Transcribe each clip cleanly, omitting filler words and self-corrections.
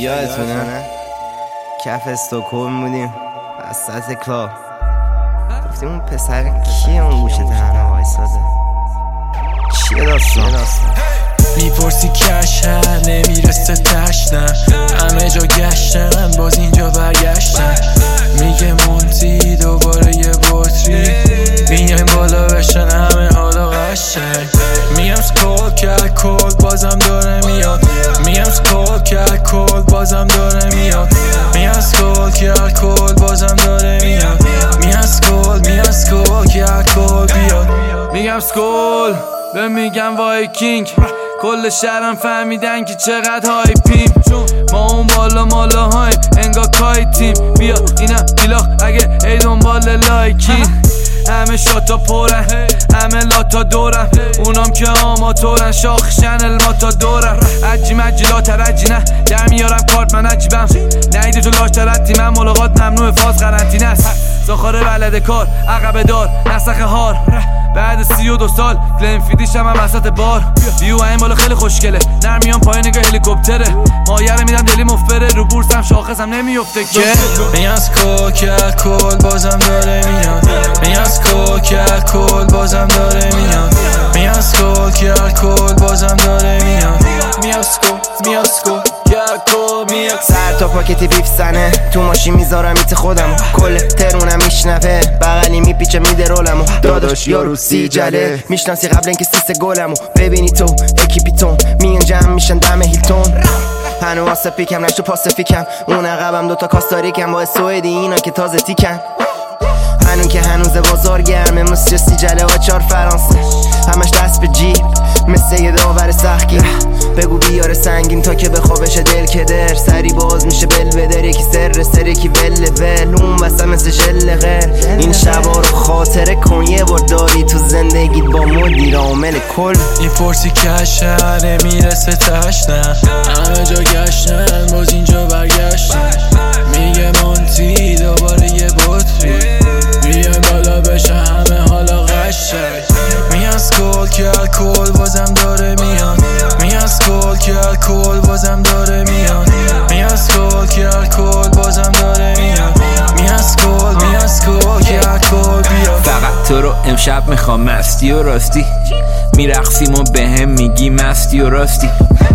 یادتونه کف استکهلم بودیم وسط کلاب گفتیم اون پسر کیه اون گوشه تنها وایساده؟ چیه داستان؟ میپرسی کشن نمیرسه تشنم همه جا گشتن باز اینجا برگشتن میگه مونتی دوباره یه بطری میگم بالا بشن همه حالا قشنگ میگم سکول کرد کل بازم داره میاد میگم سکول کرد کل بازم داره میاد میگم سکول کرد کل بازم داره میاد میگم سکول کرد کل بیاد میگم سکول به میگم وایکینگ کل شهرم فهمیدن که چقدر هایپیم ما اون بالا مالا هایم انگار کایتیم بیا اینم بیلاخ اگه ای دنبال لایکی همه شاتا پرن همه لاتا دورم اونام که آماتورن شاخشن الماتا دورم عجی مجی لا ترجی نه در میارم کارت من عجیبم نهیدی تو لاش تردی من ملاقات ممنوع فاز قرنطینه است زاخاره بلد کار عقب دار نسخ هار بعد 32 سال گلن فیدیشم هم وسط بار بیو این بالا خیلی خوشگله نرمیان پای نگاه هلیکوپتره مایره میدم دلی مفبره رو بورسم شاخصم نمیفته که میگم سکول کرد کل بازم داره میاد میگم سکول کرد کل بازم داره میاد میگم سکول کرد کل بازم داره میاد میگم سکول کرد کل میاد سر تا پاکتی بیف زنه تو ماشین میذارم ایت خودمو کل ترونم میشنوه بغلی میپیچه میده رولمو داداش یارو سی جله میشناسی قبل اینکه سیست گلمو ببینی تو اکیپیتون میان جمع میشن دم هیلتون هنو واسه پیکم نشتو پاسفیکم اون عقبم دوتا کاستاریکم با سوئدی اینا که تازه تیکن هنون که هنوز بازار گرمه مثل سی جله آچار فرانسه همش دست به جیب مثل یه داور سخگیر بگو بیاره سنگین تا که بخوابش دل کدر سری باز میشه بلبدر یکی سر یکی ول اون واسه مثل ژل غیر این شبا رو خاطره کن یه بار داری تو زندگیت با مدیر عامل کل این پرسی کشن نمیرسه تشنم همه جا گشتن باز اینجا برگشتن میگه مونتی دوباره یه بطری بیایم بالا بشه همه حالا قشنگ میگم سکول کرد کل بازم داره میاد میگم سکول کرد کل بازم داره میاد میگم سکول کرد کل بازم داره میاد میگم سکول کرد کل بیاد فقط تو رو امشب میخوام مستی و راستی میرقصیم و بهم میگی مستی و راستی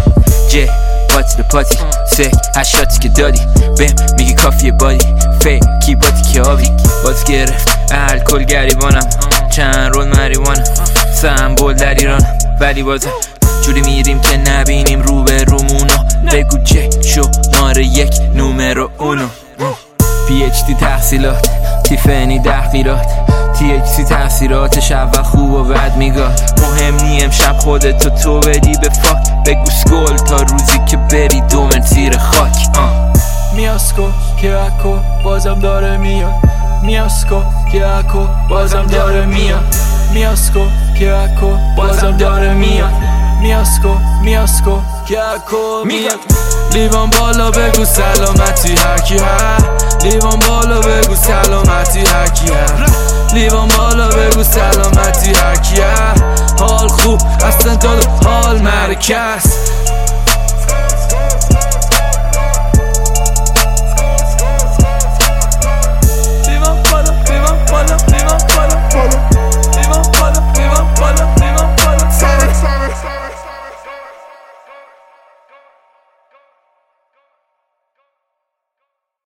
جه پاتی به پاتی سه هشاتی که دادی بهم میگی کافیه بادی فیکی باتی که آبی باز گرفت الکل گریبانم چند رول مریوانم سمبول در ایرانم ولی بازم جوری میریم که نبینیم رو به رومونو بگو چه شماره یک نومرو اونو PhD تحصیلات تیفنی تحقیرات THC تاثیراتش اول خوب و بد میگاد مهم نی امشب خودتو تو بدی به فاک بگو سکول تا روزی که بری دومن زیر خاک میاسکو که اکو بازم داره میاد میاسکو که اکو بازم داره میاد میاسکو که اکو بازم داره میاد میاسکو که اکو میاد لیوان بالا بگو سلامتی هرکی هر لیوان بالا بگو سلامتی هرکی هر لیوان بالا بگو سلامتی هرکی هر حال خوب اصلا داد حال مرکز